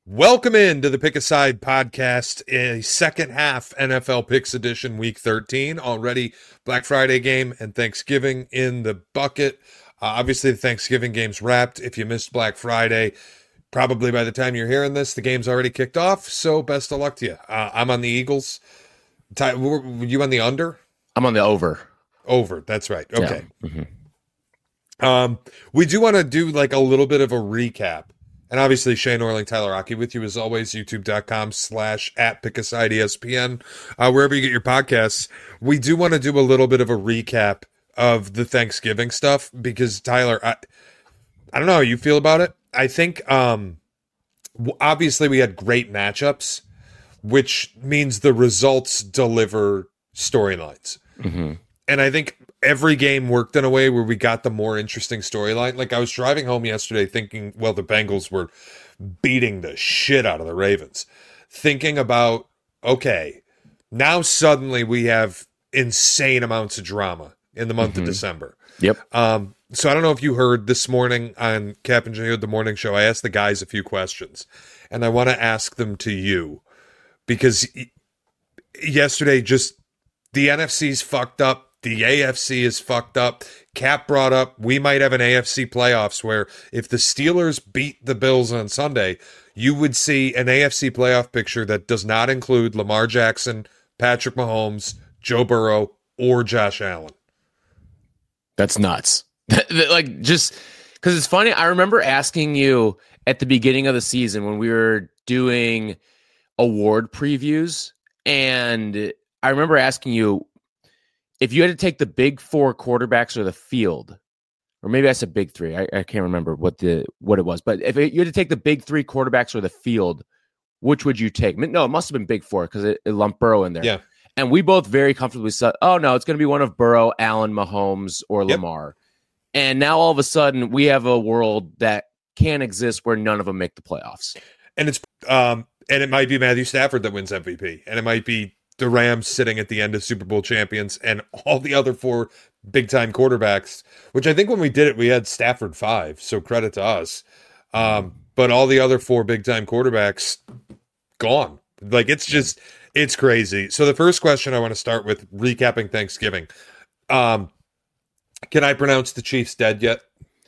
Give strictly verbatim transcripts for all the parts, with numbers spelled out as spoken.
Welcome in to the Pick a Side podcast, a second half N F L Picks Edition, Week thirteen. Already Black Friday game and Thanksgiving in the bucket. Uh, obviously, the Thanksgiving game's wrapped. If you missed Black Friday, probably by the time you're hearing this, the game's already kicked off. So best of luck to you. Uh, I'm on the Eagles. Ty, were you on the under? I'm on the over. Over. That's right. Okay. Yeah. Mm-hmm. Um, we do want to do like a little bit of a recap. And obviously, Shane Orling, Tyler Rocky with you as always, youtube.com slash at Pickaside ESPN, uh, wherever you get your podcasts. We do want to do a little bit of a recap of the Thanksgiving stuff because, Tyler, I, I don't know how you feel about it. I think, um, obviously, we had great matchups, which means the results deliver storylines. Mm-hmm. And I think every game worked in a way where we got the more interesting storyline. Like I was driving home yesterday thinking, well, the Bengals were beating the shit out of the Ravens. Thinking about, okay, now suddenly we have insane amounts of drama in the month mm-hmm. of December. Yep. Um, so I don't know if you heard this morning on Cap and J, the morning show, I asked the guys a few questions. And I want to ask them to you. Because yesterday, just the N F C's fucked up. The A F C is fucked up. Cap brought up we might have an A F C playoffs where if the Steelers beat the Bills on Sunday, you would see an A F C playoff picture that does not include Lamar Jackson, Patrick Mahomes, Joe Burrow, or Josh Allen. That's nuts. Like, just because it's funny. I remember asking you at the beginning of the season when we were doing award previews, and I remember asking you, if you had to take the big four quarterbacks or the field, or maybe I said big three, I, I can't remember what the what it was, but if you had to take the big three quarterbacks or the field, which would you take? No, it must have been big four because it, it lumped Burrow in there. Yeah. And we both very comfortably said, oh, no, it's going to be one of Burrow, Allen, Mahomes, or Yep. Lamar. And now all of a sudden we have a world that can't exist where none of them make the playoffs. And it's um and it might be Matthew Stafford that wins M V P, and it might be the Rams sitting at the end of Super Bowl champions, and all the other four big-time quarterbacks, which I think when we did it, we had Stafford five, so credit to us. Um, but all the other four big-time quarterbacks gone. Like, it's just, it's crazy. So the first question I want to start with, recapping Thanksgiving. Um, can I pronounce the Chiefs dead yet?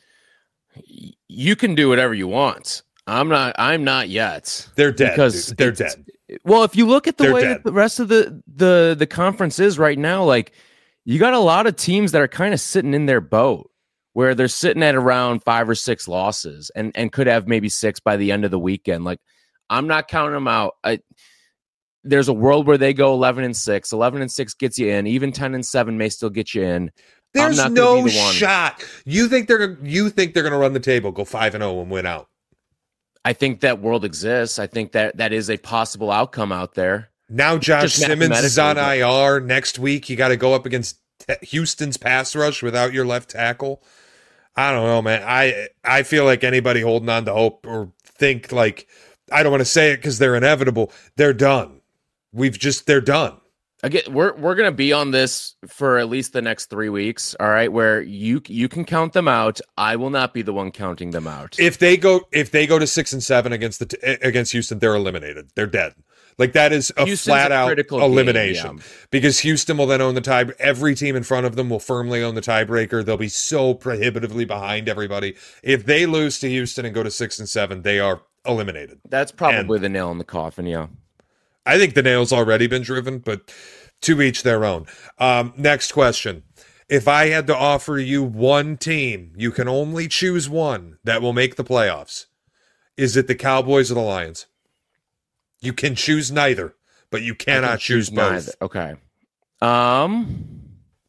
You can do whatever you want. I'm not, I'm not yet. They're dead. Because Dude. They're dead. Well, if you look at the They're way dead. that the rest of the, the the conference is right now, like you got a lot of teams that are kind of sitting in their boat where they're sitting at around five or six losses and, and could have maybe six by the end of the weekend. Like I'm not counting them out. I, there's a world where they go eleven and six. eleven and six gets you in. Even ten and seven may still get you in. There's I'm not no be the one. shot. You think they're you think they're going to run the table, go five and zero, and win out? I think that world exists. I think that that is a possible outcome out there. Now Josh Just Simmons is on mathematically, I R. Next week, you got to go up against te- Houston's pass rush without your left tackle. I don't know, man. I I feel like anybody holding on to hope or think like, I don't want to say it because they're inevitable. They're done. We've just, they're done. Again, we're we're gonna be on this for at least the next three weeks. All right, where you you can count them out. I will not be the one counting them out. If they go, if they go to six and seven against the t- against Houston, they're eliminated. They're dead. Like that is a Houston's flat a out critical elimination game, yeah. because Houston will then own the tie. Every team in front of them will firmly own the tiebreaker. They'll be so prohibitively behind everybody. If they lose to Houston and go to six and seven, they are eliminated. That's probably And the nail in the coffin. Yeah. I think the nail's already been driven, but to each their own. Um, next question. If I had to offer you one team, you can only choose one that will make the playoffs. Is it the Cowboys or the Lions? You can choose neither, but you cannot choose, choose both. Neither. Okay. Um,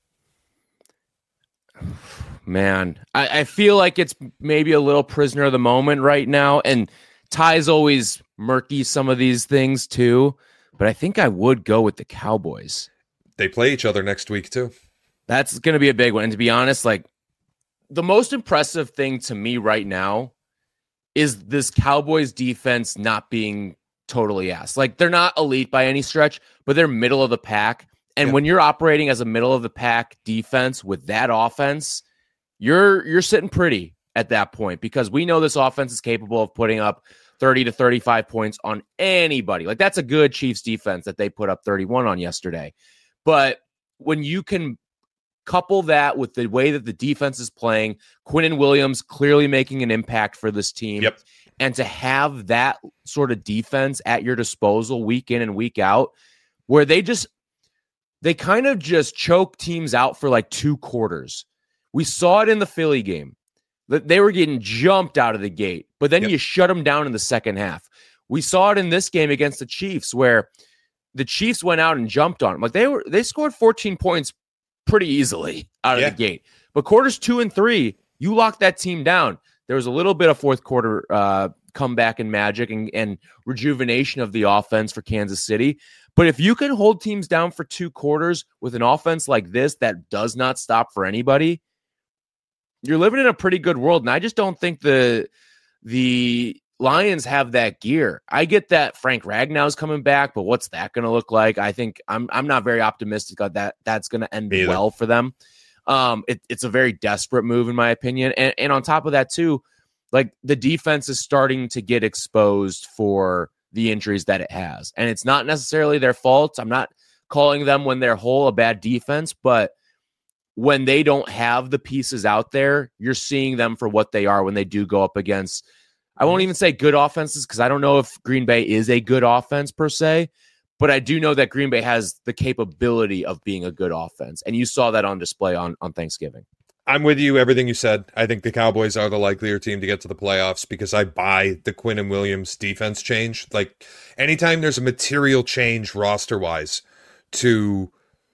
man, I, I feel like it's maybe a little prisoner of the moment right now, and Ty's always murky some of these things too. But I think I would go with the Cowboys. They play each other next week too. That's going to be a big one. And to be honest, like the most impressive thing to me right now is this Cowboys defense not being totally ass. Like they're not elite by any stretch, but they're middle of the pack. And yeah. when you're operating as a middle of the pack defense with that offense, you're you're sitting pretty at that point because we know this offense is capable of putting up thirty to thirty-five points on anybody. Like, that's a good Chiefs defense that they put up thirty-one on yesterday. But when you can couple that with the way that the defense is playing, Quinnen Williams clearly making an impact for this team. Yep. And to have that sort of defense at your disposal week in and week out, where they just, they kind of just choke teams out for like two quarters. We saw it in the Philly game. They were getting jumped out of the gate, but then yep. you shut them down in the second half. We saw it in this game against the Chiefs, where the Chiefs went out and jumped on them. Like, they were, they scored fourteen points pretty easily out of yeah. the gate. But quarters two and three, you locked that team down. There was a little bit of fourth quarter uh, comeback and magic and, and rejuvenation of the offense for Kansas City. But if you can hold teams down for two quarters with an offense like this that does not stop for anybody, you're living in a pretty good world. And I just don't think the the Lions have that gear. I get that Frank Ragnow's coming back, but what's that going to look like? I think I'm I'm not very optimistic that that's going to end well for them. Um, it, it's a very desperate move, in my opinion. And, and on top of that, too, like, the defense is starting to get exposed for the injuries that it has. And it's not necessarily their fault. I'm not calling them, when they're whole, a bad defense, but when they don't have the pieces out there, you're seeing them for what they are when they do go up against, I won't even say good offenses, because I don't know if Green Bay is a good offense per se, but I do know that Green Bay has the capability of being a good offense. And you saw that on display on, on Thanksgiving. I'm with you, everything you said. I think the Cowboys are the likelier team to get to the playoffs, because I buy the Quinnen Williams defense change. Like, anytime there's a material change roster-wise to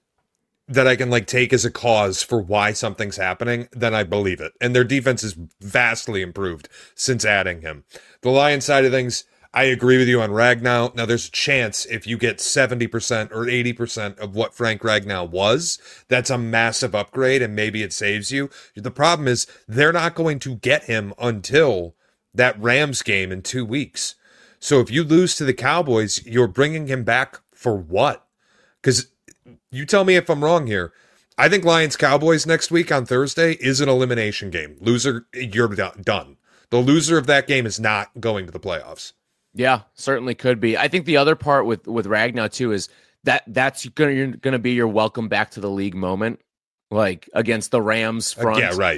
that I can like take as a cause for why something's happening, then I believe it. And their defense is vastly improved since adding him. The Lions side of things, I agree with you on Ragnow. Now, there's a chance if you get seventy percent or eighty percent of what Frank Ragnow was, that's a massive upgrade, and maybe it saves you. The problem is they're not going to get him until that Rams game in two weeks. So if you lose to the Cowboys, you're bringing him back for what? Because you tell me if I'm wrong here. I think Lions-Cowboys next week on Thursday is an elimination game. Loser, you're done. The loser of that game is not going to the playoffs. Yeah, certainly could be. I think the other part with, with Ragnow, too, is that that's going to be your welcome back to the league moment, like against the Rams front. Uh, yeah, right.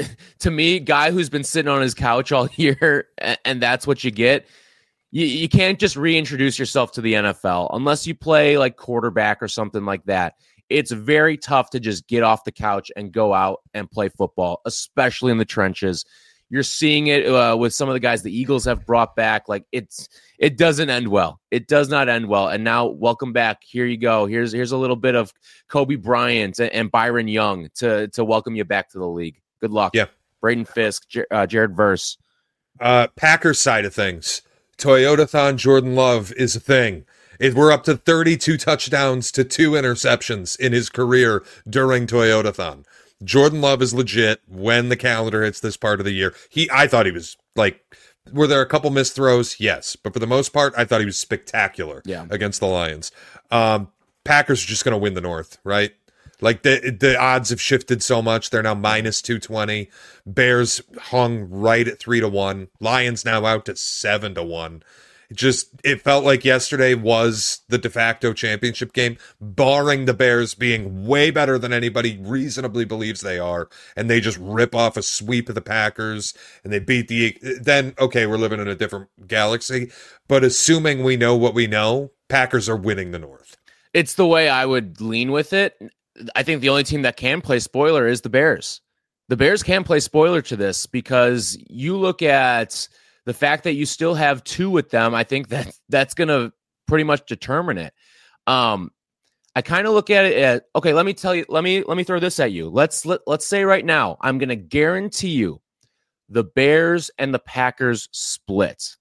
To me, guy who's been sitting on his couch all year, and, and that's what you get. You, you can't just reintroduce yourself to the N F L unless you play like quarterback or something like that. It's very tough to just get off the couch and go out and play football, especially in the trenches. You're seeing it uh, with some of the guys the Eagles have brought back. Like, it's it doesn't end well. It does not end well. And now, welcome back. Here you go. Here's here's a little bit of Kobe Bryant and, and Byron Young to to welcome you back to the league. Good luck. Yeah. Braden Fisk, J- uh, Jared Verse. Uh, Packers side of things. Toyotathon Jordan Love is a thing. It, we're up to thirty-two touchdowns to two interceptions in his career during Toyotathon. Jordan Love is legit when the calendar hits this part of the year. He, I thought he was like, were there a couple missed throws? Yes. But for the most part, I thought he was spectacular yeah. against the Lions. Um, Packers are just going to win the North, right? Like, the the odds have shifted so much. They're now minus two twenty. Bears hung right at three to one. Lions now out to seven to one. It just, it felt like yesterday was the de facto championship game, barring the Bears being way better than anybody reasonably believes they are, and they just rip off a sweep of the Packers, and they beat the, then, okay, we're living in a different galaxy, but assuming we know what we know, Packers are winning the North. It's the way I would lean with it. I think the only team that can play spoiler is the Bears. The Bears can play spoiler to this, because you look at the fact that you still have two with them. I think that that's going to pretty much determine it. Um, I kind of look at it as, okay, let me tell you, let me, let me throw this at you. Let's, let, let's say right now, I'm going to guarantee you the Bears and the Packers split.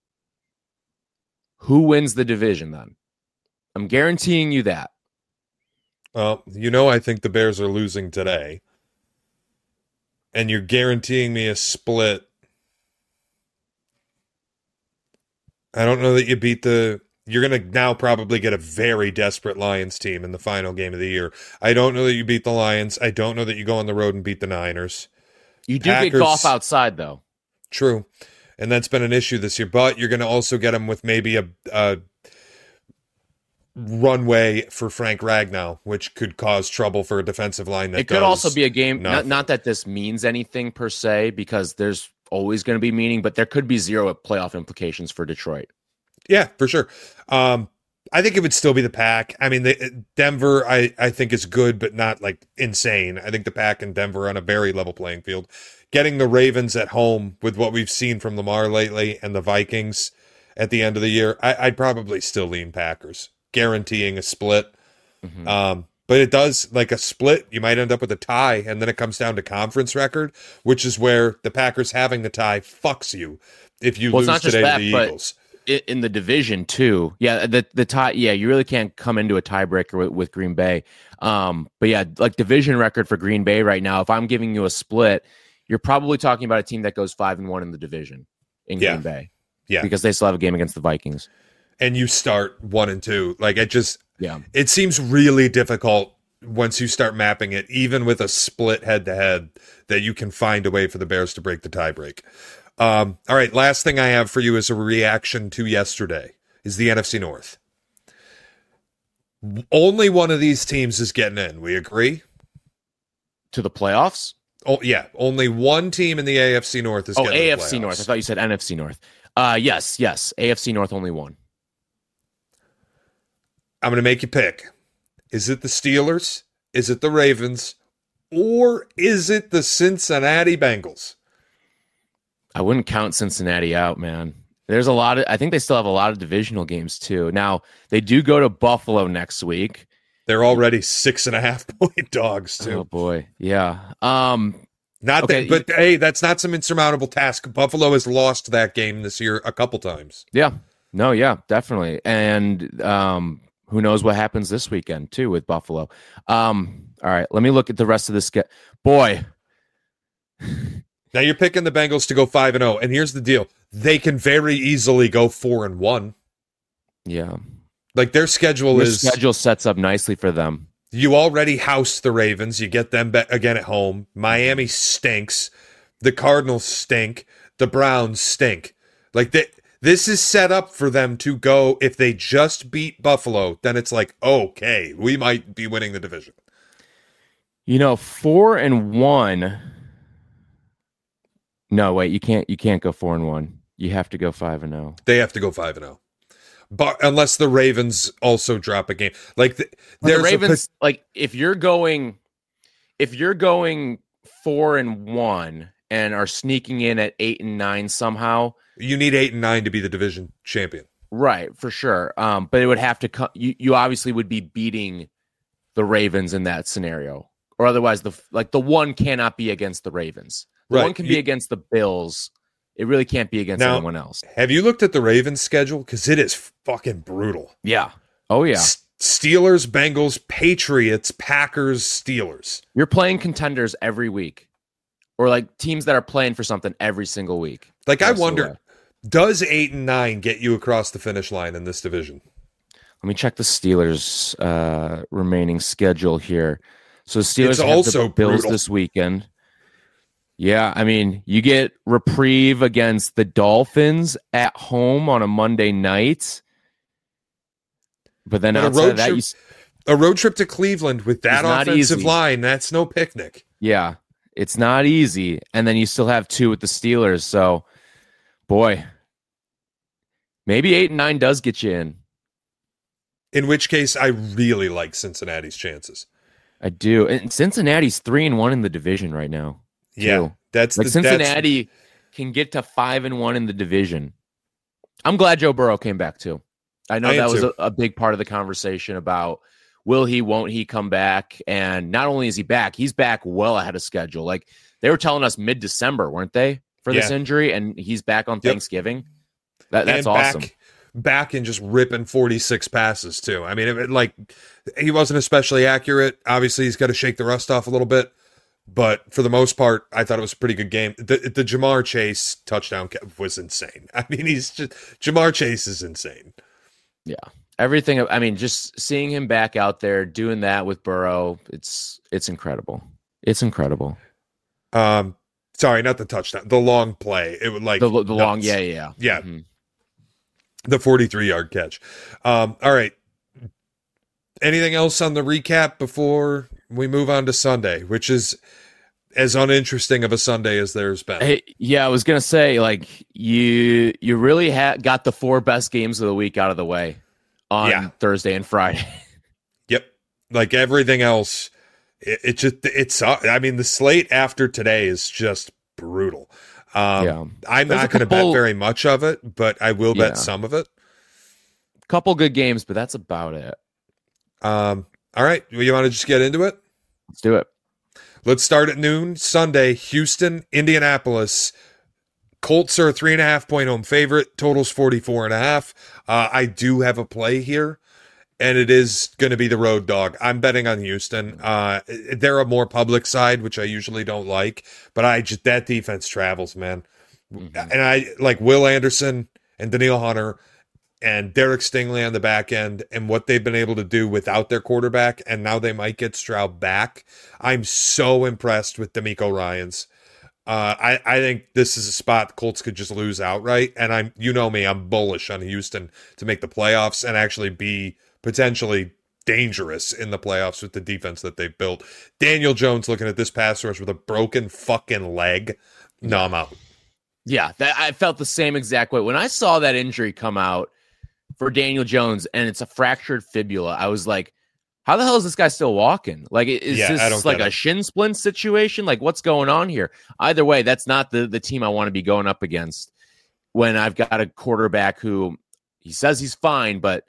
Who wins the division then? I'm guaranteeing you that. Well, you know, I think the Bears are losing today. And you're guaranteeing me a split. I don't know that you beat the... You're going to now probably get a very desperate Lions team in the final game of the year. I don't know that you beat the Lions. I don't know that you go on the road and beat the Niners. You do Packers, get golf outside, though. True. and that's been an issue this year. But you're going to also get him with maybe a, a runway for Frank Ragnow, which could cause trouble for a defensive line. That it could also be a game. Not, nothing. not that this means anything per se, because there's always going to be meaning, but there could be zero playoff implications for Detroit. Yeah, for sure. Um, I think it would still be the Pack. I mean, the, Denver, I, I think is good, but not like insane. I think the Pack and Denver are on a very level playing field. Getting the Ravens at home with what we've seen from Lamar lately and the Vikings at the end of the year, I, I'd probably still lean Packers, guaranteeing a split. Mm-hmm. Um, but it does, like a split, you might end up with a tie, and then it comes down to conference record, which is where the Packers having the tie fucks you if you well, lose today that, to the Eagles. In the division too, yeah, the the tie, yeah, you really can't come into a tiebreaker with, with Green Bay. Um, but yeah, like division record for Green Bay right now, if I'm giving you a split, you're probably talking about a team that goes five and one in the division in yeah. Green Bay, yeah, because they still have a game against the Vikings. And you start one and two, like it just, yeah, it seems really difficult once you start mapping it, even with a split head to head, that you can find a way for the Bears to break the tiebreak. Um, all right, last thing I have for you is a reaction to yesterday, is the N F C North. Only one of these teams is getting in. We agree? To the playoffs? Oh, yeah. Only one team in the A F C North is oh, getting in. Oh, A F C North. I thought you said N F C North. Uh, yes, yes. A F C North, only one. I'm going to make you pick. Is it the Steelers? Is it the Ravens? Or is it the Cincinnati Bengals? I wouldn't count Cincinnati out, man. There's a lot of, I think they still have a lot of divisional games too. Now, they do go to Buffalo next week. They're already six and a half point dogs too. Oh boy. Yeah. Um, not okay. that, but hey, that's not some insurmountable task. Buffalo has lost that game this year a couple times. Yeah. No, yeah, definitely. And um, who knows what happens this weekend too with Buffalo. Um, all right, let me look at the rest of this. Ge- boy. Now you're picking the Bengals to go five and zero, and here's the deal: they can very easily go four and one. Yeah, like their schedule Your is schedule sets up nicely for them. You already house the Ravens. You get them be- again at home. Miami stinks. The Cardinals stink. The Browns stink. Like they, this is set up for them to go. If they just beat Buffalo, then it's like okay, we might be winning the division. You know, four and one. No, wait, you can't you can't go four and one. You have to go five and zero. They have to go five and zero, but unless the Ravens also drop a game, like the, there's the Ravens, a, like if you're going, if you're going four and one and are sneaking in at eight and nine somehow, you need eight and nine to be the division champion, right? For sure. Um, but it would have to come. You you obviously would be beating the Ravens in that scenario, or otherwise the like the one cannot be against the Ravens. The right. one can be you, against the Bills. It really can't be against now, anyone else. Have you looked at the Ravens schedule? Because it is fucking brutal. Yeah. Oh, yeah. S- Steelers, Bengals, Patriots, Packers, Steelers. You're playing contenders every week. Or like teams that are playing for something every single week. Like That's I wonder, does eight and nine get you across the finish line in this division? Let me check the Steelers' uh, remaining schedule here. So Steelers it's have also the Bills brutal. this weekend. Yeah, I mean, you get reprieve against the Dolphins at home on a Monday night. But then but outside a road of that, trip, you, a road trip to Cleveland with that offensive easy. line, that's no picnic. Yeah, it's not easy. And then you still have two with the Steelers. So, boy, maybe eight and nine does get you in. In which case, I really like Cincinnati's chances. I do. And Cincinnati's three and one in the division right now. Too. Yeah, that's like the, Cincinnati that's... can get to five and one in the division. I'm glad Joe Burrow came back too. I know I that was a, too. a big part of the conversation about will he, won't he come back? And not only is he back, he's back well ahead of schedule. Like they were telling us mid-December, weren't they, for this yeah. injury? And he's back on yep. Thanksgiving. That, that's and awesome. Back, back and just ripping forty-six passes too. I mean, it, it, like he wasn't especially accurate. Obviously, he's got to shake the rust off a little bit. But for the most part, I thought it was a pretty good game. The the Jamar Chase touchdown was insane. I mean, he's just Jamar Chase is insane. Yeah, everything. I mean, just seeing him back out there doing that with Burrow, it's it's incredible. It's incredible. Um, Sorry, not the touchdown. The long play. It would like The, the long, nuts. yeah, yeah, yeah. Yeah. Mm-hmm. The forty-three yard catch. Um, all right. Anything else on the recap before we move on to Sunday, which is as uninteresting of a Sunday as there's been? Hey, yeah, I was gonna say, like, you you really ha- got the four best games of the week out of the way on Yeah. Thursday and Friday. Yep. Like everything else, it, it just it's. I mean, the slate after today is just brutal. Um, Yeah. I'm There's not a going to bet couple- very much of it, but I will bet Yeah. some of it. Couple good games, but that's about it. Um, all right, you want to just get into it? Let's do it. Let's start at noon Sunday. Houston, Indianapolis. Colts are a three and a half point home favorite. Totals forty-four and a half. Uh, I do have a play here, and it is going to be the road dog. I'm betting on Houston. Uh, they're a more public side, which I usually don't like, but I just that defense travels, man. Mhm. And I like Will Anderson and Daniil Hunter and Derek Stingley on the back end and what they've been able to do without their quarterback, and now they might get Stroud back. I'm so impressed with D'Amico Ryans. Uh, I, I think this is a spot the Colts could just lose outright, and I'm you know me, I'm bullish on Houston to make the playoffs and actually be potentially dangerous in the playoffs with the defense that they've built. Daniel Jones looking at this pass rush with a broken fucking leg. No, I'm out. Yeah, that, I felt the same exact way when I saw that injury come out for Daniel Jones, and it's a fractured fibula. I was like, how the hell is this guy still walking? Like, is Yeah, I don't this like get a it. shin splint situation? Like, what's going on here? Either way, that's not the, the team I want to be going up against when I've got a quarterback who he says he's fine, but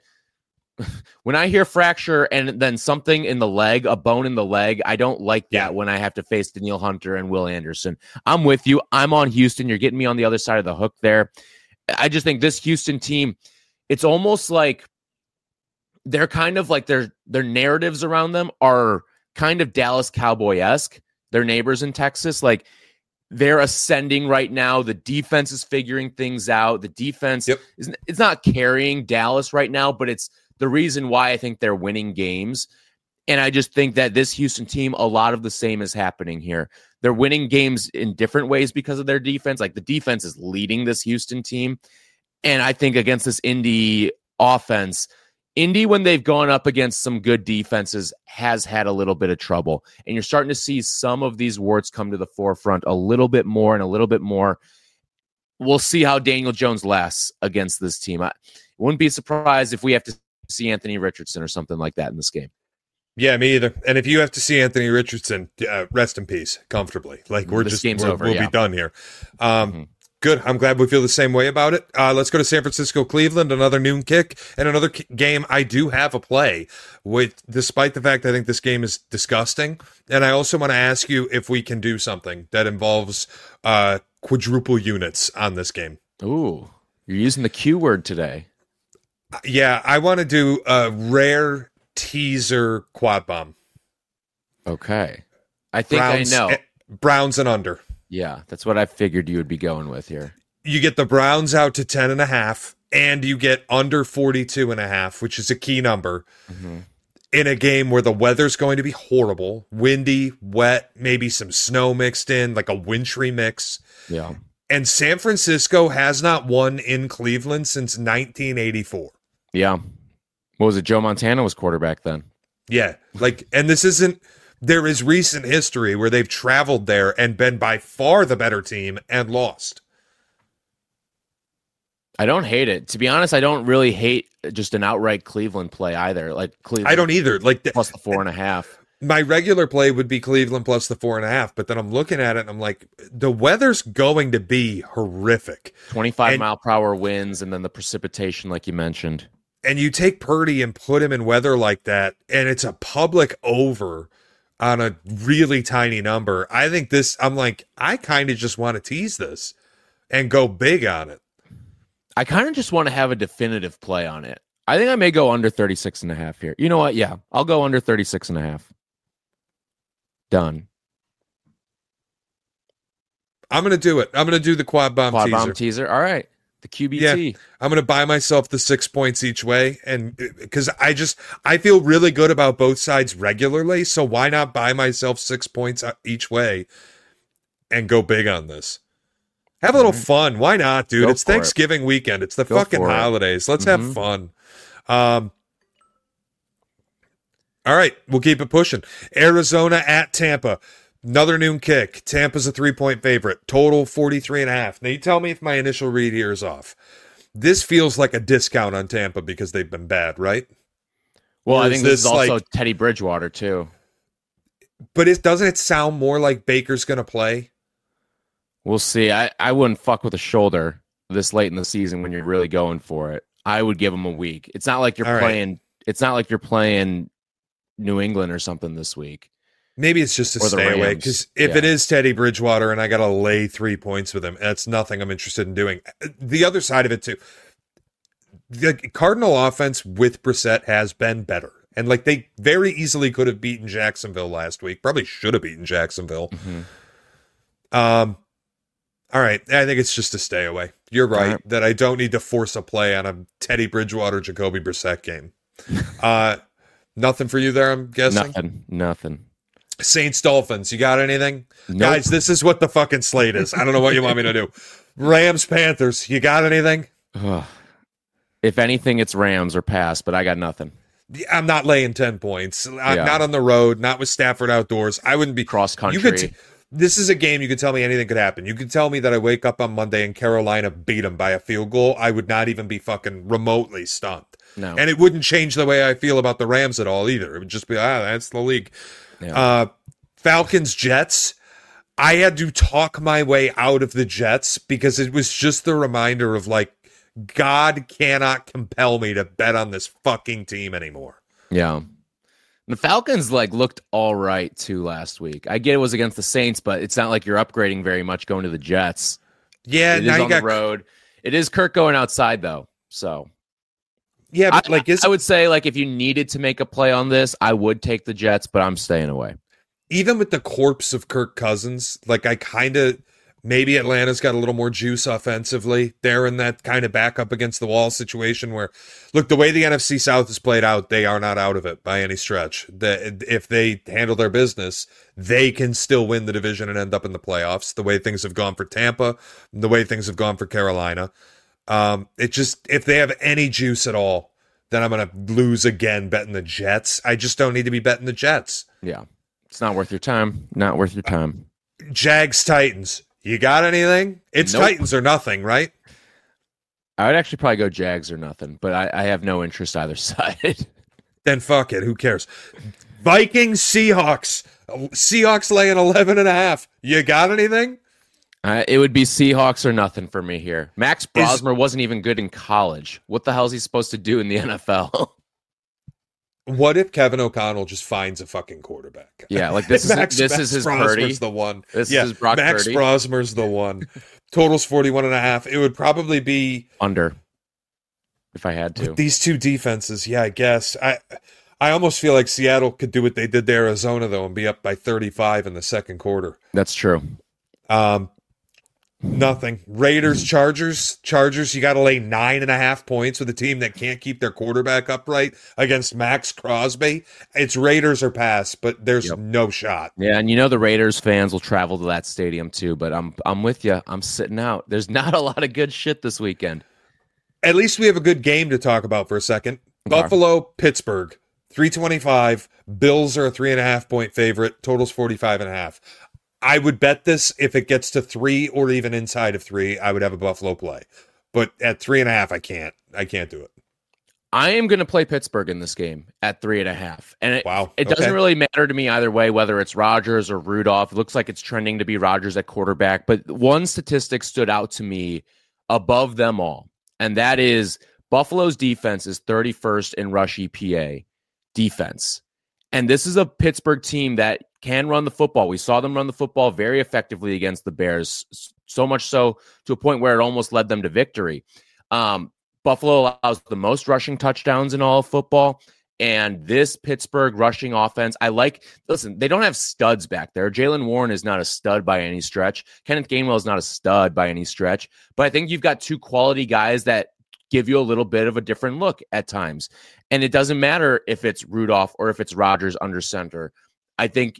when I hear fracture and then something in the leg, a bone in the leg, I don't like that Yeah. when I have to face Daniil Hunter and Will Anderson. I'm with you. I'm on Houston. You're getting me on the other side of the hook there. I just think this Houston team, it's almost like they're kind of like their their narratives around them are kind of Dallas Cowboy-esque. Their neighbors in Texas, like they're ascending right now. The defense is figuring things out. The defense Yep. is it's not carrying Dallas right now, but it's the reason why I think they're winning games. And I just think that this Houston team, a lot of the same is happening here. They're winning games in different ways because of their defense. Like the defense is leading this Houston team. And I think against this Indy offense, Indy, when they've gone up against some good defenses, has had a little bit of trouble. And you're starting to see some of these warts come to the forefront a little bit more and a little bit more. We'll see how Daniel Jones lasts against this team. I wouldn't be surprised if we have to see Anthony Richardson or something like that in this game. Yeah, me either. And if you have to see Anthony Richardson, uh, rest in peace, comfortably. Like we're This just game's we're, over, we'll yeah. be done here. Um, Mhm. Good. I'm glad we feel the same way about it. Uh, let's go to San Francisco, Cleveland. Another noon kick and another k- game. I do have a play, with despite the fact I think this game is disgusting. And I also want to ask you if we can do something that involves uh, quadruple units on this game. Ooh, you're using the Q word today. Yeah, I want to do a rare teaser quad bomb. Okay. I think Browns, I know. eh, Browns and under. Yeah, that's what I figured you would be going with here. You get the Browns out to ten and a half, and you get under forty-two and a half, which is a key number Mm-hmm. in a game where the weather's going to be horrible, windy, wet, maybe some snow mixed in, like a wintry mix. Yeah. And San Francisco has not won in Cleveland since nineteen eighty-four. Yeah. What was it? Joe Montana was quarterback then. Yeah, like, and this isn't, there is recent history where they've traveled there and been by far the better team and lost. I don't hate it. To be honest, I don't really hate just an outright Cleveland play either. Like Cleveland I don't either. Like, the, plus the four and a half. my regular play would be Cleveland plus the four and a half, but then I'm looking at it and I'm like, the weather's going to be horrific. twenty-five And- mile per hour winds and then the precipitation, like you mentioned. And you take Purdy and put him in weather like that, and it's a public over on a really tiny number. I think this, I'm like, I kind of just want to tease this and go big on it. I kind of just want to have a definitive play on it. I think I may go under thirty-six and a half here. You know what? Yeah, I'll go under thirty-six and a half. Done. I'm going to do it. I'm going to do the quad bomb Quad teaser. bomb teaser. All right. The Q B T. I'm going to buy myself the six points each way. And because I just, I feel really good about both sides regularly. So why not buy myself six points each way? and go big on this. Have a little Mm-hmm. fun. Why not, dude? Go It's for it. Thanksgiving weekend. It's the Go fucking for it. holidays. Let's Mhm. have fun. Um, all right, we'll keep it pushing. Arizona at Tampa. Another noon kick. Tampa's a three-point favorite. Total forty-three and a half. Now, you tell me if my initial read here is off. This feels like a discount on Tampa because they've been bad, right? Well, Or I is think this, is this also like- Teddy Bridgewater too. But it doesn't it sound more like Baker's going to play? We'll see. I, I wouldn't fuck with a shoulder this late in the season when you're really going for it. I would give him a week. It's not like you're All right. playing. It's not like you're playing New England or something this week. Maybe it's just a Or the stay away Rams. because if Yeah. it is Teddy Bridgewater and I got to lay three points with him, that's nothing I'm interested in doing. The other side of it too, the Cardinal offense with Brissett has been better, and like they very easily could have beaten Jacksonville last week. Probably should have beaten Jacksonville. Mhm. Um, all right, I think it's just a stay away. You're right, right. that I don't need to force a play on a Teddy Bridgewater Jacoby Brissett game. uh, nothing for you there, I'm guessing. Nothing. Nothing. Saints Dolphins, you got anything? Nope. Guys, this is what the fucking slate is. I don't know what you want me to do. Rams Panthers, you got anything? Ugh. If anything, it's Rams or pass, but I got nothing. I'm not laying ten points. I'm Yeah. not on the road, not with Stafford outdoors. I wouldn't be Cross country. You could t- this is a game you could tell me anything could happen. You could tell me that I wake up on Monday and Carolina beat them by a field goal. I would not even be fucking remotely stunned. no. And it wouldn't change the way I feel about the Rams at all either. It would just be, ah, that's the league. Yeah. Uh, Falcons Jets. I had to talk my way out of the Jets because it was just the reminder of like, God cannot compel me to bet on this fucking team anymore. Yeah. The Falcons like looked all right too last week. I get it was against the Saints, but it's not like you're upgrading very much going to the Jets. Yeah, It is now you on got the road. It is Kirk going outside though. So yeah, but I, like is I would say like if you needed to make a play on this, I would take the Jets, but I'm staying away. even with the corpse of Kirk Cousins, like I kind of maybe Atlanta's got a little more juice offensively. They're in that kind of back up against the wall situation where, look, the way the N F C South is played out, they are not out of it by any stretch. The, if they handle their business, they can still win the division and end up in the playoffs. The way things have gone for Tampa, the way things have gone for Carolina. Um, it just, if they have any juice at all, then I'm going to lose again betting the Jets. I just don't need to be betting the Jets. Yeah. It's not worth your time. Not worth your time. Jags Titans. You got anything? It's Nope. Titans or nothing, right? I would actually probably go Jags or nothing, but I, I have no interest either side. Then fuck it. Who cares? Vikings Seahawks. Seahawks laying eleven and a half. You got anything? Uh, it would be Seahawks or nothing for me here. Max Is- Brosmer wasn't even good in college. What the hell is he supposed to do in the N F L? What if Kevin O'Connell just finds a fucking quarterback? Yeah, like this is Max, this Max is his Brosmer's Purdy. the one. This yeah, is his Brock Max Purdy. Brosmer's the one. Totals forty-one and a half. It would probably be Under, if I had to. with these two defenses. Yeah, I guess. I I almost feel like Seattle could do what they did to Arizona, though, and be up by thirty-five in the second quarter. That's true. Um, nothing. Raiders, Chargers, Chargers. You got to lay nine and a half points with a team that can't keep their quarterback upright against Max Crosby. It's Raiders or pass, but there's Yep. no shot. Yeah, and you know the Raiders fans will travel to that stadium too. But I'm I'm with you. I'm sitting out. There's not a lot of good shit this weekend. At least we have a good game to talk about for a second. Okay. Buffalo, Pittsburgh, three twenty-five. Bills are a three and a half point favorite. Totals forty-five and a half. I would bet this if it gets to three or even inside of three, I would have a Buffalo play. But at three and a half, I can't. I can't do it. I am going to play Pittsburgh in this game at three and a half, and it, Wow. it doesn't Okay. really matter to me either way whether it's Rodgers or Rudolph. It looks like it's trending to be Rodgers at quarterback, but one statistic stood out to me above them all, and that is Buffalo's defense is thirty-first in rush E P A defense. And this is a Pittsburgh team that can run the football. We saw them run the football very effectively against the Bears, so much so to a point where it almost led them to victory. Um, Buffalo allows the most rushing touchdowns in all of football. And this Pittsburgh rushing offense, I like, listen, they don't have studs back there. Jalen Warren is not a stud by any stretch. Kenneth Gainwell is not a stud by any stretch. But I think you've got two quality guys that give you a little bit of a different look at times. And it doesn't matter if it's Rudolph or if it's Rodgers under center. I think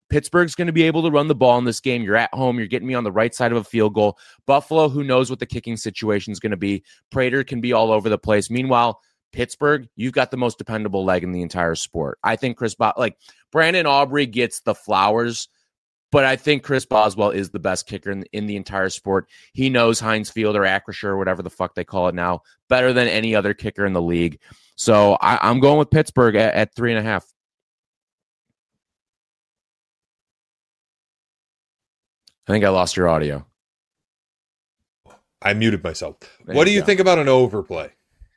Pittsburgh's going to be able to run the ball in this game. You're at home. You're getting me on the right side of a field goal. Buffalo, who knows what the kicking situation is going to be. Prater can be all over the place. Meanwhile, Pittsburgh, you've got the most dependable leg in the entire sport. I think Chris, Bo- like Brandon Aubrey gets the flowers, but I think Chris Boswell is the best kicker in, in the entire sport. He knows Heinz Field or Acrisure or whatever the fuck they call it now better than any other kicker in the league. So I, I'm going with Pittsburgh at, at three and a half. I think I lost your audio. I muted myself. There What do you you go. think about an overplay?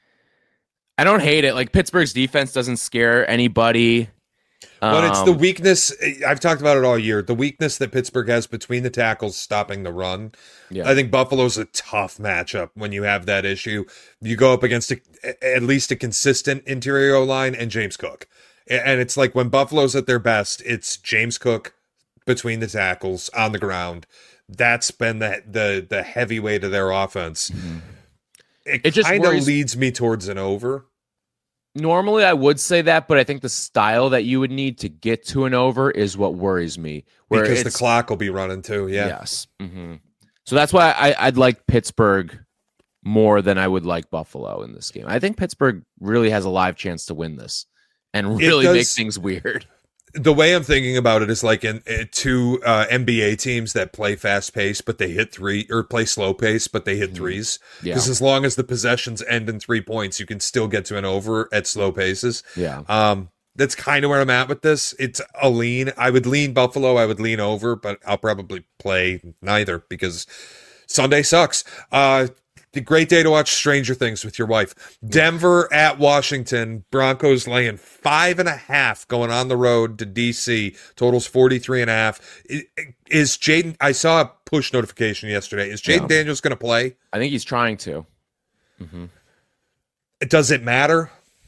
I don't hate it. Like Pittsburgh's defense doesn't scare anybody. But it's the Um, weakness. I've talked about it all year. The weakness that Pittsburgh has between the tackles stopping the run. Yeah. I think Buffalo's a tough matchup when you have that issue. You go up against a, at least a consistent interior line and James Cook. And it's like when Buffalo's at their best, it's James Cook between the tackles on the ground. That's been the the, the heavyweight of their offense. Mm-hmm. It, It just kind of worries- leads me towards an over. Normally, I would say that, but I think the style that you would need to get to an over is what worries me. Where Because the it's- clock will be running too. Yeah. Yes. hmm So that's why I, I'd like Pittsburgh more than I would like Buffalo in this game. I think Pittsburgh really has a live chance to win this and really does- make things weird. The way I'm thinking about it is like in, in two uh, N B A teams that play fast pace, but they hit three, or play slow pace, but they hit threes. Yeah. Because as long as the possessions end in three points, you can still get to an over at slow paces. Yeah. Um, that's kind of where I'm at with this. It's a lean. I would lean Buffalo. I would lean over, but I'll probably play neither because Sunday sucks. Uh, the great day to watch Stranger Things with your wife. Denver at Washington. Broncos laying five and a half going on the road to D C. Totals forty-three and a half. Is Jaden, I saw a push notification yesterday. Is Jaden Yeah. Daniels going to play? I think he's trying to. hmm Does it matter?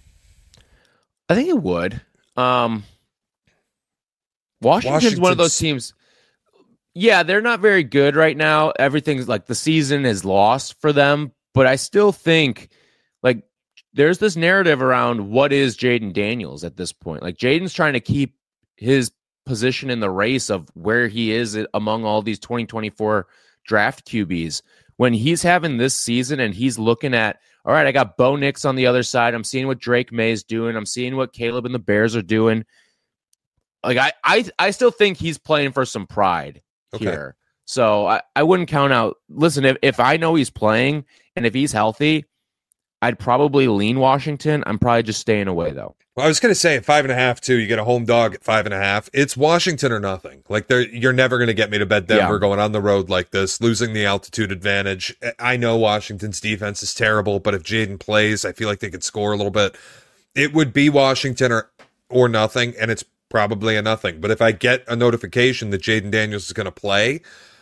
I think it would. Um, Washington's one of those Washington's- teams. Yeah, they're not very good right now. Everything's like the season is lost for them, but I still think like there's this narrative around what is Jaden Daniels at this point. Like Jaden's trying to keep his position in the race of where he is among all these twenty twenty-four draft Q Bs. When he's having this season and he's looking at, all right, I got Bo Nix on the other side. I'm seeing what Drake May's doing. I'm seeing what Caleb and the Bears are doing. Like I, I, I still think he's playing for some pride Okay. here. So I, I wouldn't count out. Listen, if, if I know he's playing and if he's healthy, I'd probably lean Washington. I'm probably just staying away though. Well, I was going to say at five and a half too. You get a home dog at five and a half. It's Washington or nothing. Like they're, you're never going to get me to bet Denver Yeah. going on the road like this, losing the altitude advantage. I know Washington's defense is terrible, but if Jaden plays, I feel like they could score a little bit. It would be Washington or or nothing, and it's probably a nothing. But if I get a notification that Jaden Daniels is going to play,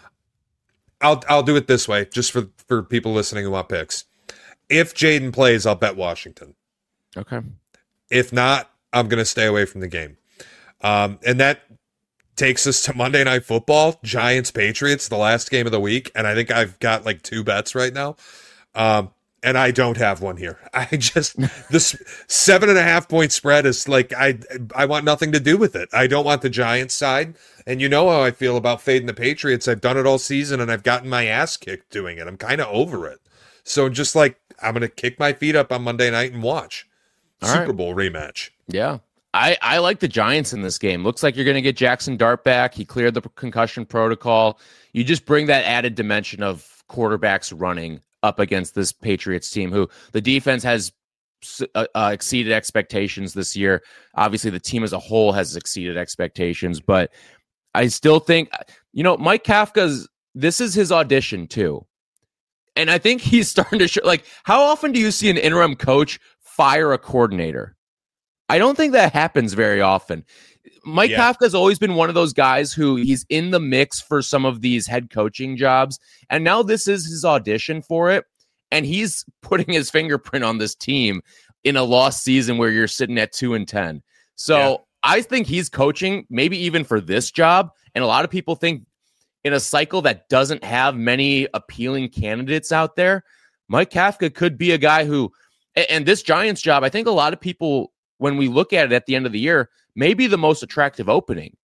I'll I'll do it this way, just for for people listening who want picks. If Jaden plays, I'll bet Washington. Okay. If not, I'm going to stay away from the game. Um, and that takes us to Monday Night Football, Giants Patriots, the last game of the week. And I think I've got like two bets right now. Um, and I don't have one here. I just, this seven and a half point spread is like, I, I want nothing to do with it. I don't want the Giants side. And you know how I feel about fading the Patriots. I've done it all season and I've gotten my ass kicked doing it. I'm kind of over it. So just like, I'm going to kick my feet up on Monday night and watch. All Super right. Bowl rematch. Yeah. I, I like the Giants in this game. Looks like you're going to get Jackson Dart back. He cleared the concussion protocol. You just bring that added dimension of quarterbacks running up against this Patriots team, who the defense has uh, uh, exceeded expectations this year. Obviously, the team as a whole has exceeded expectations, but I still think, you know, Mike Kafka's, this is his audition too. And I think he's starting to show, like, how often do you see an interim coach fire a coordinator? I don't think that happens very often. Mike Yeah. Kafka's always been one of those guys who he's in the mix for some of these head coaching jobs. And now this is his audition for it. And he's putting his fingerprint on this team in a lost season where you're sitting at two and ten. So Yeah. I think he's coaching maybe even for this job. And a lot of people think in a cycle that doesn't have many appealing candidates out there, Mike Kafka could be a guy who, and, and this Giants job, I think a lot of people, when we look at it at the end of the year, maybe the most attractive opening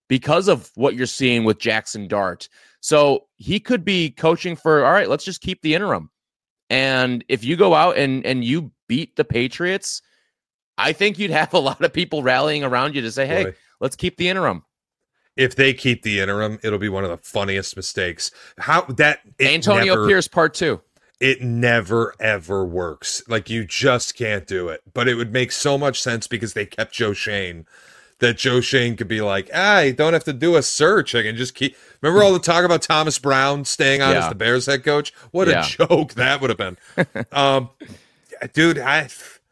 because of what you're seeing with Jackson Dart. So he could be coaching for, all right, let's just keep the interim. And if you go out and, and you beat the Patriots, I think you'd have a lot of people rallying around you to say, hey, Boy. let's keep the interim. If they keep the interim, it'll be one of the funniest mistakes. How that Antonio never, Pierce part two. It never, ever works. Like, you just can't do it. But it would make so much sense because they kept Joe Schoen, that Joe Schoen could be like, ah, you don't have to do a search. I can just keep. Remember all the talk about Thomas Brown staying on yeah. as the Bears head coach? What yeah. a joke that would have been. um, dude, I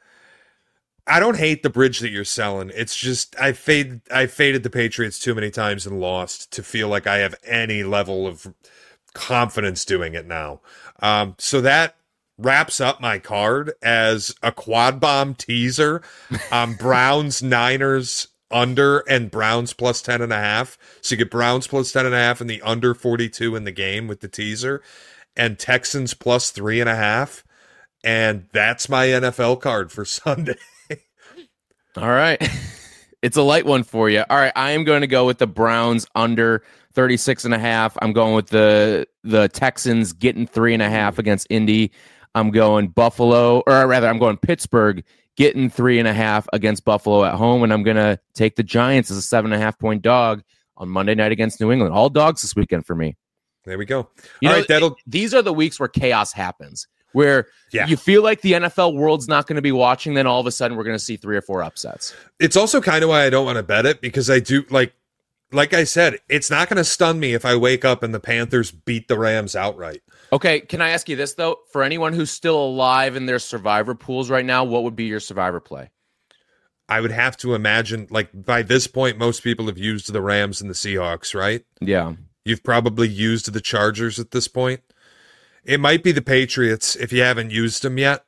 I don't hate the bridge that you're selling. It's just I faded I faded the Patriots too many times and lost to feel like I have any level of confidence doing it now. Um, so that wraps up my card as a quad bomb teaser on Browns Niners under and Browns plus ten and a half. So you get Browns plus ten and a half and the under forty-two in the game with the teaser, and Texans plus three and a half. And that's my N F L card for Sunday. All right. It's a light one for you. All right. I am going to go with the Browns under thirty-six and a half. I'm going with the, the Texans getting three and a half against Indy. I'm going Buffalo, or rather I'm going Pittsburgh getting three and a half against Buffalo at home. And I'm going to take the Giants as a seven and a half point dog on Monday night against New England. All dogs this weekend for me. There we go. You All know, right. That'll... These are the weeks where chaos happens, where yeah. you feel like the N F L world's not going to be watching. Then all of a sudden we're going to see three or four upsets. It's also kind of why I don't want to bet it, because I do like, like I said, it's not going to stun me if I wake up and the Panthers beat the Rams outright. Okay, can I ask you this, though? For anyone who's still alive in their survivor pools right now, what would be your survivor play? I would have to imagine, like, by this point, most people have used the Rams and the Seahawks, right? Yeah. You've probably used the Chargers at this point. It might be the Patriots if you haven't used them yet.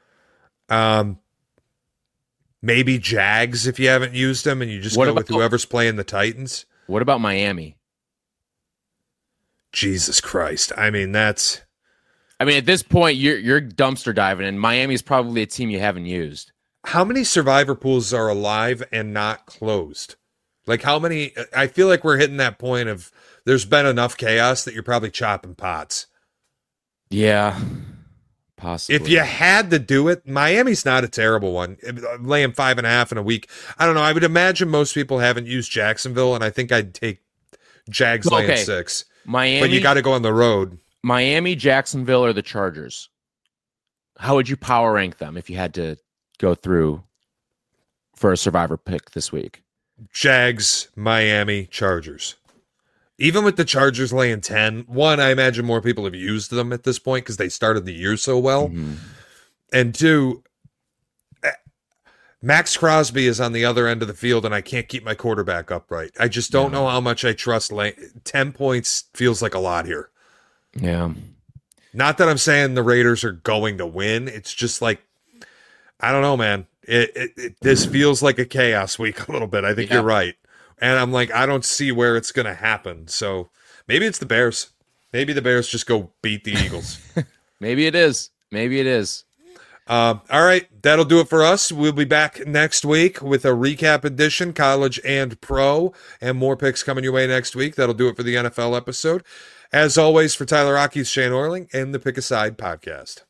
Um, maybe Jags if you haven't used them and you just what go about, with whoever's playing the Titans. What about Miami? Jesus Christ. I mean, that's... I mean, at this point, you're you're dumpster diving, and Miami's probably a team you haven't used. How many survivor pools are alive and not closed? Like, how many... I feel like we're hitting that point of there's been enough chaos that you're probably chopping pots. Yeah, possibly. If you had to do it, Miami's not a terrible one. Laying five and a half in a week. I don't know. I would imagine most people haven't used Jacksonville, and I think I'd take Jags well, laying okay. six. Miami, but you got to go on the road. Miami, Jacksonville, or the Chargers? How would you power rank them if you had to go through for a survivor pick this week? Jags, Miami, Chargers. Even with the Chargers laying ten, one, I imagine more people have used them at this point because they started the year so well. Mm-hmm. And two, Max Crosby is on the other end of the field, and I can't keep my quarterback upright. I just don't yeah. know how much I trust. Lay- ten points feels like a lot here. Yeah. Not that I'm saying the Raiders are going to win. It's just like, I don't know, man. It, it, it This feels like a chaos week a little bit. I think yeah. you're right. And I'm like, I don't see where it's going to happen. So maybe it's the Bears. Maybe the Bears just go beat the Eagles. Maybe it is. Maybe it is. Um, all right, that'll do it for us. We'll be back next week with a recap edition, college and pro, and more picks coming your way next week. That'll do it for the N F L episode. As always, for Tyler Rocky, Shane Orling, and the Pick a Side podcast.